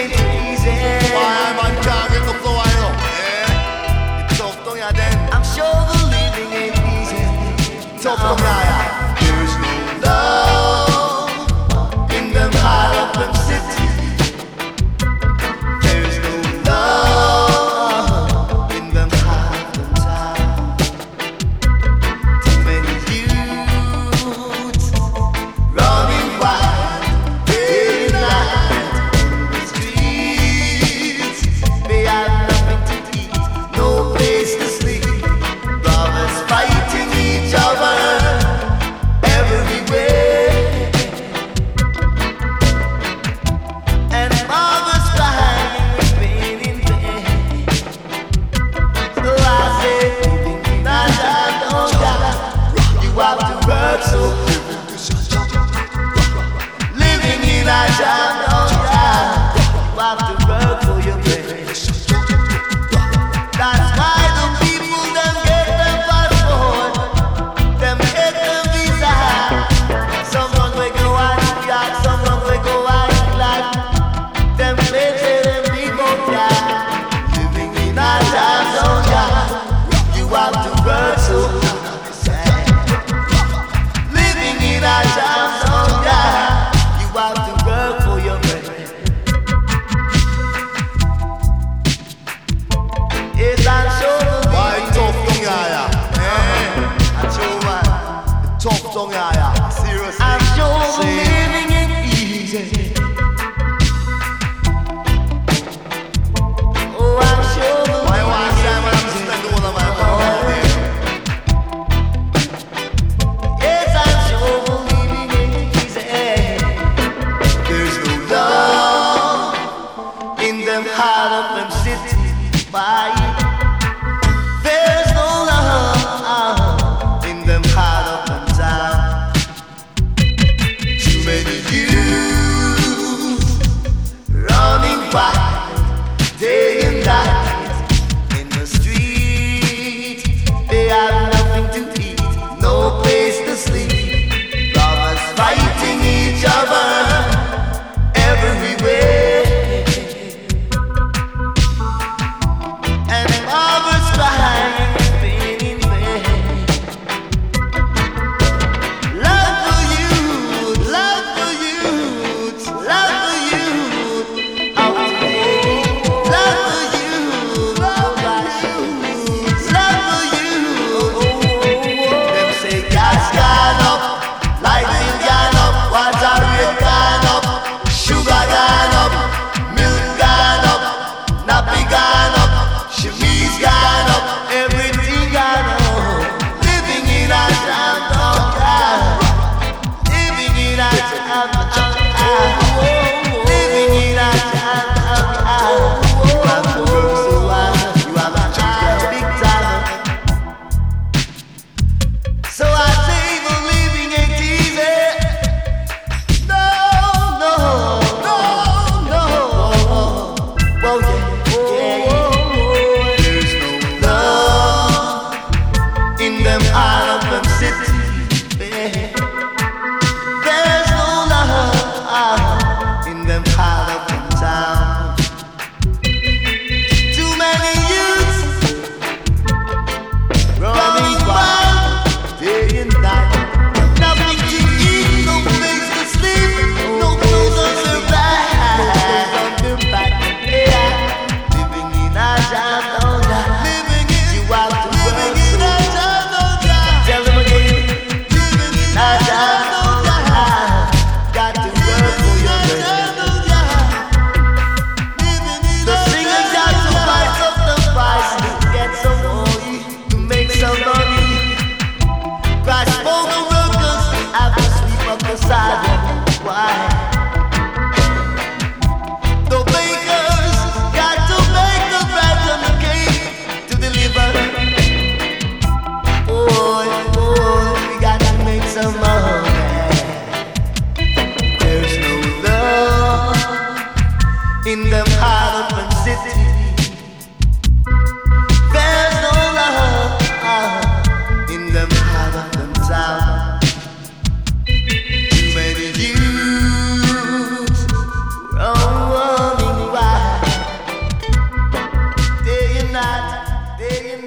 ain't easy. Why man can't get the flow I know? Yeah, it's tough down here then. I'm sure the living ain't easy. Tough down here. There's no love in them heart of them city. There's no love in them heart of them town. Too many youths running wild day and night in the streets. They have nothing to eat, no place to sleep. Brothers fighting each other everywhere, and mothers crying with pain in pain. So I say, living in a time, don't die. You have to work so. Living in a time, don't die. You have to work for your bread. That's why the people them get them passport, them get them visa. Someone will go out yard, someone will go out like them places them people die. Living in a time zone, yeah. You have to work so hard. Living in a time zone, yeah. You have to work for your bread. Yes, I'm sure. Why tough down here? Yeah, I'm sure, man. tough down here. Seriously. I'm sure See? living ain't easy. Oh, I'm sure Why one time when I'm spending all of my money? yes, I'm sure living ain't easy. There's no love in them heart of them city. Why? There's no love in them heart of them town. Too many youths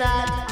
not